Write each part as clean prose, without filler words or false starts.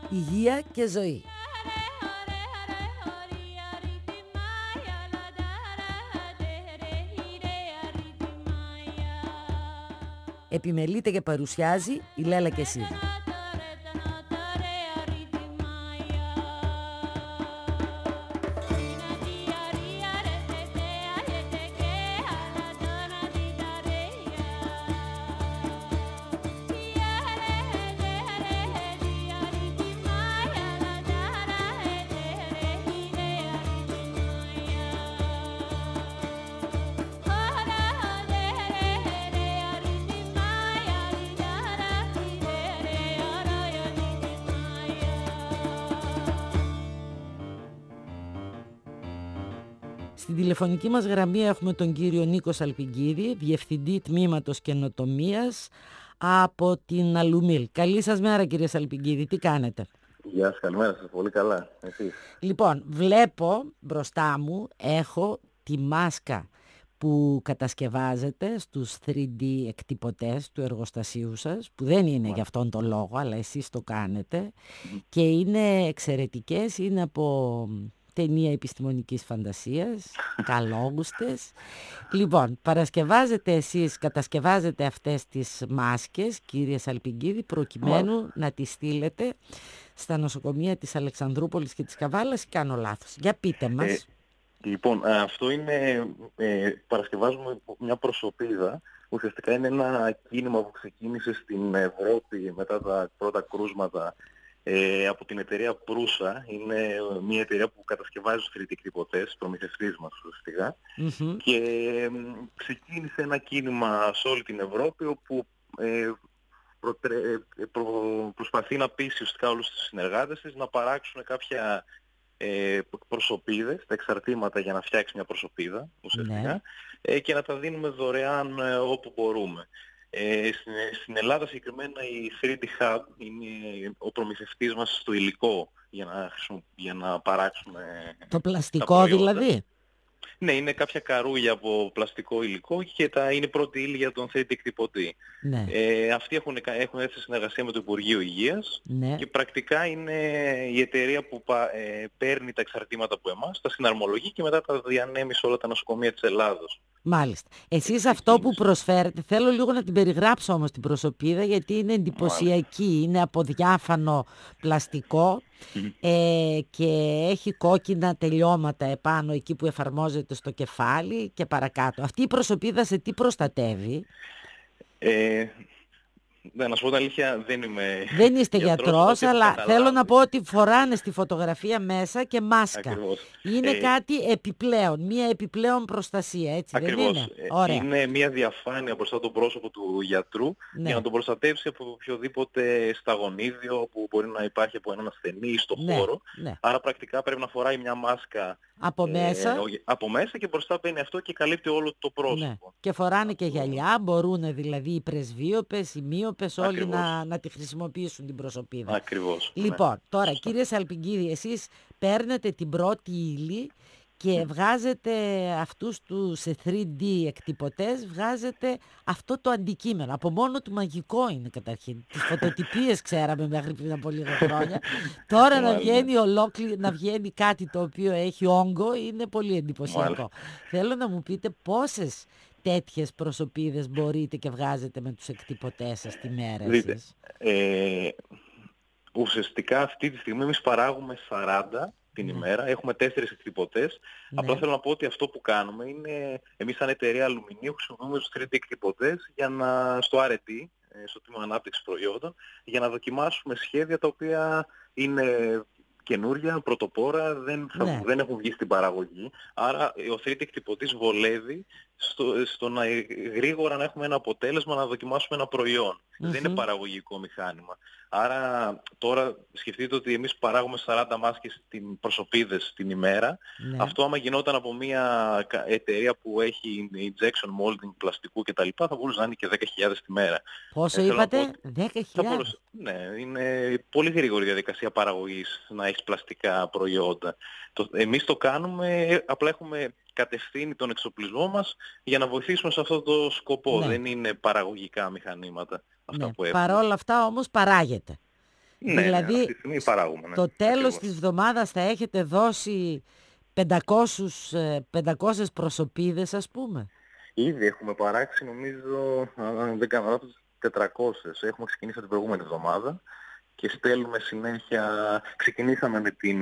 υγεία και ζωή. Επιμελείται και παρουσιάζει η Λέλα Κεσίδη. Στην τηλεφωνική μας γραμμή έχουμε τον κύριο Νίκο Σαλπικίδη, Διευθυντή Τμήματος Καινοτομίας από την Αλουμίλ. Καλή σας μέρα, κύριε Σαλπικίδη, τι κάνετε? Γεια σας, καλημέρα σας, πολύ καλά. Εσείς? Λοιπόν, βλέπω μπροστά μου, έχω τη μάσκα που κατασκευάζετε στους 3D εκτυπωτές του εργοστασίου σας, που δεν είναι για αυτόν τον λόγο, αλλά εσείς το κάνετε, και είναι εξαιρετικές, είναι από ταινία επιστημονικής φαντασίας, καλόγουστες. Λοιπόν, κατασκευάζετε αυτές τις μάσκες, κύριε Σαλπικίδη, προκειμένου να τις στείλετε στα νοσοκομεία της Αλεξανδρούπολης και της Καβάλας, ή κάνω λάθος? Για πείτε μας. Λοιπόν, αυτό είναι, παρασκευάζουμε μια προσωπίδα. Ουσιαστικά είναι ένα κίνημα που ξεκίνησε στην Ευρώπη μετά τα πρώτα κρούσματα από την εταιρεία Προύσα. Είναι μια εταιρεία που κατασκευάζει τους 3D εκτυπωτές, προμηθευτής μας ουσιαστικά. Και ξεκίνησε ένα κίνημα σε όλη την Ευρώπη, όπου προσπαθεί να πείσει ουσιαστικά όλους τους συνεργάτες της να παράξουν κάποια προσωπίδες, τα εξαρτήματα για να φτιάξει μια προσωπίδα ουσιαστικά, και να τα δίνουμε δωρεάν όπου μπορούμε. Στην Ελλάδα συγκεκριμένα η 3D Hub είναι ο προμηθευτής μας στο υλικό για να παράξουμε το πλαστικό δηλαδή. Ναι, είναι κάποια καρούγια από πλαστικό υλικό και είναι η πρώτη ύλη για τον 3D εκτυπωτή. Ναι. Αυτοί έχουν έρθει σε συνεργασία με το Υπουργείο Υγείας, ναι, και πρακτικά είναι η εταιρεία που παίρνει τα εξαρτήματα από εμάς, τα συναρμολογεί και μετά τα διανέμει σε όλα τα νοσοκομεία της Ελλάδος. Μάλιστα. Εσείς αυτό που προσφέρετε, θέλω λίγο να την περιγράψω όμως την προσωπίδα, γιατί είναι εντυπωσιακή, είναι από διάφανο πλαστικό και έχει κόκκινα τελειώματα επάνω εκεί που εφαρμόζεται στο κεφάλι και παρακάτω. Αυτή η προσωπίδα σε τι προστατεύει? Να σου πω την αλήθεια, δεν είστε γιατρός, αλλά θέλω να πω ότι φοράνε στη φωτογραφία μέσα και μάσκα. Ακριβώς. Είναι κάτι επιπλέον, μία επιπλέον προστασία, έτσι ακριβώς. δεν είναι? Ωραία. Είναι μία διαφάνεια μπροστά το πρόσωπο του γιατρού, για να τον προστατεύσει από οποιοδήποτε σταγονίδιο που μπορεί να υπάρχει από έναν ασθενή στο χώρο. Άρα πρακτικά πρέπει να φοράει μια μάσκα από μέσα και μπροστά μπαίνει αυτό και καλύπτει όλο το πρόσωπο. Ναι. Και φοράνε και γυαλιά, μπορούν δηλαδή οι πρεσβύωπες, οι μύωπες, όλοι να τη χρησιμοποιήσουν την προσωπίδα. Ακριβώς. Λοιπόν, τώρα κύριε Σαλπικίδη, εσείς παίρνετε την πρώτη ύλη και βγάζετε αυτούς σε 3D εκτυπωτές, βγάζετε αυτό το αντικείμενο. Από μόνο του μαγικό είναι καταρχήν. Τις φωτοτυπίες ξέραμε μέχρι πριν από λίγα χρόνια. Τώρα να βγαίνει κάτι το οποίο έχει όγκο είναι πολύ εντυπωσιακό. Θέλω να μου πείτε πόσες τέτοιες προσωπίδες μπορείτε και βγάζετε με τους εκτυπωτές σας τη μέρα εσείς? Ουσιαστικά αυτή τη στιγμή εμείς παράγουμε 40 την ημέρα, έχουμε 4 εκτυπωτές. Απλά θέλω να πω ότι αυτό που κάνουμε είναι, εμείς σαν εταιρεία αλουμινίου χρησιμοποιούμε τους 3D εκτυπωτές στο R&D, στο τμήμα ανάπτυξης προϊόντων, για να δοκιμάσουμε σχέδια τα οποία είναι καινούρια, πρωτοπόρα, δεν έχουν βγει στην παραγωγή. Άρα ο 3D εκτυπωτής βολεύει στο να γρήγορα να έχουμε ένα αποτέλεσμα, να δοκιμάσουμε ένα προϊόν. Δεν είναι παραγωγικό μηχάνημα. Άρα τώρα σκεφτείτε ότι εμείς παράγουμε 40 μάσκες προσωπίδες την ημέρα. Αυτό άμα γινόταν από μια εταιρεία που έχει injection molding πλαστικού κτλ. Θα μπορούσε να είναι και 10.000 τη μέρα. Πόσο είπατε? 10.000? Ναι, είναι πολύ γρήγορη διαδικασία παραγωγής να έχεις πλαστικά προϊόντα. Εμείς το κάνουμε, απλά έχουμε κατευθύνει τον εξοπλισμό μας για να βοηθήσουμε σε αυτό το σκοπό. Δεν είναι παραγωγικά μηχανήματα αυτά που έχουμε. Παρόλα αυτά όμως παράγεται. Ναι, ναι, αυτή Δηλαδή, τη στιγμή παράγουμε, ναι. το τέλος Ακριβώς. της εβδομάδας θα έχετε δώσει 500 προσωπίδες, ας πούμε. Ήδη έχουμε παράξει, νομίζω, αν δεν κάνω λάθος, 400. Έχουμε ξεκινήσει την προηγούμενη εβδομάδα και στέλνουμε συνέχεια. Ξεκινήσαμε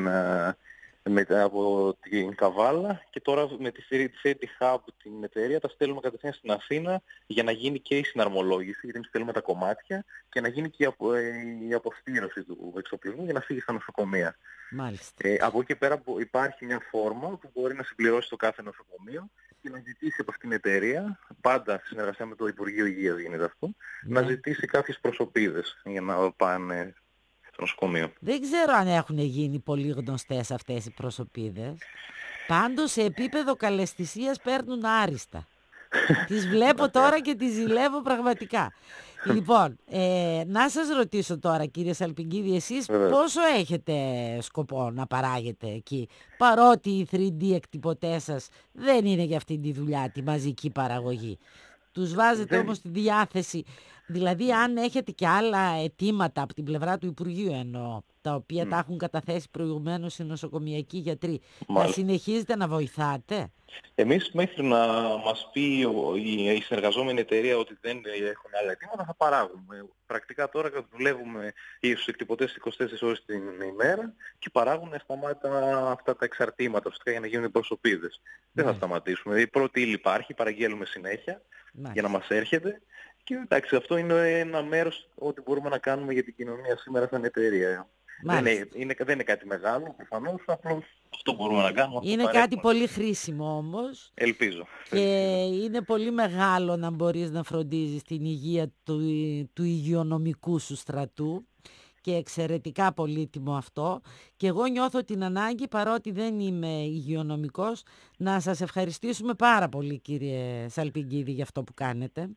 από την Καβάλα και τώρα με τη City Hub την εταιρεία τα στέλνουμε κατευθείαν στην Αθήνα για να γίνει και η συναρμολόγηση, γιατί εμείς στέλνουμε τα κομμάτια, και να γίνει και η αποστήρωση του εξοπλισμού για να φύγει στα νοσοκομεία. Μάλιστα. Από εκεί πέρα υπάρχει μια φόρμα που μπορεί να συμπληρώσει το κάθε νοσοκομείο και να ζητήσει από αυτήν την εταιρεία, πάντα σε συνεργασία με το Υπουργείο Υγείας γίνεται αυτό, να ζητήσει κάποιες προσωπίδες για να πάνε στο νοσοκομείο. Δεν ξέρω αν έχουν γίνει πολύ γνωστές αυτές οι προσωπίδες. Πάντως σε επίπεδο καλαισθησίας παίρνουν άριστα. Τις βλέπω τώρα και τις ζηλεύω πραγματικά. Λοιπόν, να σας ρωτήσω τώρα, κύριε Σαλπικίδη, εσείς πόσο έχετε σκοπό να παράγετε εκεί, παρότι οι 3D εκτυπωτές σας δεν είναι για αυτή τη δουλειά, τη μαζική παραγωγή. Τους βάζετε όμως στη διάθεση, δηλαδή αν έχετε και άλλα αιτήματα από την πλευρά του Υπουργείου εννοώ, τα οποία τα έχουν καταθέσει προηγουμένως οι νοσοκομιακοί γιατροί, θα συνεχίζετε να βοηθάτε? Εμείς μέχρι να μας πει η συνεργαζόμενη εταιρεία ότι δεν έχουν άλλα αιτήματα θα παράγουμε. Πρακτικά τώρα δουλεύουμε στους εκτυπωτές 24 ώρες την ημέρα και παράγουν αυτόματα αυτά τα εξαρτήματα για να γίνουν προσωπίδες. Δεν θα σταματήσουμε. Η πρώτη ύλη υπάρχει, παραγγέλνουμε συνέχεια για να μας έρχεται. Και εντάξει, αυτό είναι ένα μέρος ό,τι μπορούμε να κάνουμε για την κοινωνία σήμερα σαν εταιρεία. Δεν είναι κάτι μεγάλο, προφανώς, απλώς αυτό μπορούμε να κάνουμε. Είναι κάτι πολύ χρήσιμο όμως. Ελπίζω. Και είναι πολύ μεγάλο να μπορείς να φροντίζεις την υγεία του υγειονομικού σου στρατού και εξαιρετικά πολύτιμο αυτό. Και εγώ νιώθω την ανάγκη, παρότι δεν είμαι υγειονομικός, να σας ευχαριστήσουμε πάρα πολύ, κύριε Σαλπικίδη, για αυτό που κάνετε.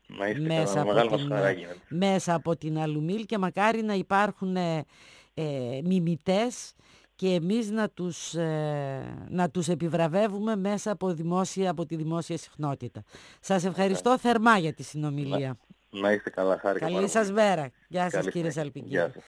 Μέσα από την Αλουμίλ, και μακάρι να υπάρχουν μιμητές και εμείς να τους επιβραβεύουμε μέσα από τη δημόσια συχνότητα. Σας ευχαριστώ θερμά για τη συνομιλία. Να είστε καλά, χάρηκα. Καλή σας μέρα. Γεια σας, κύριε Σαλπικίδη.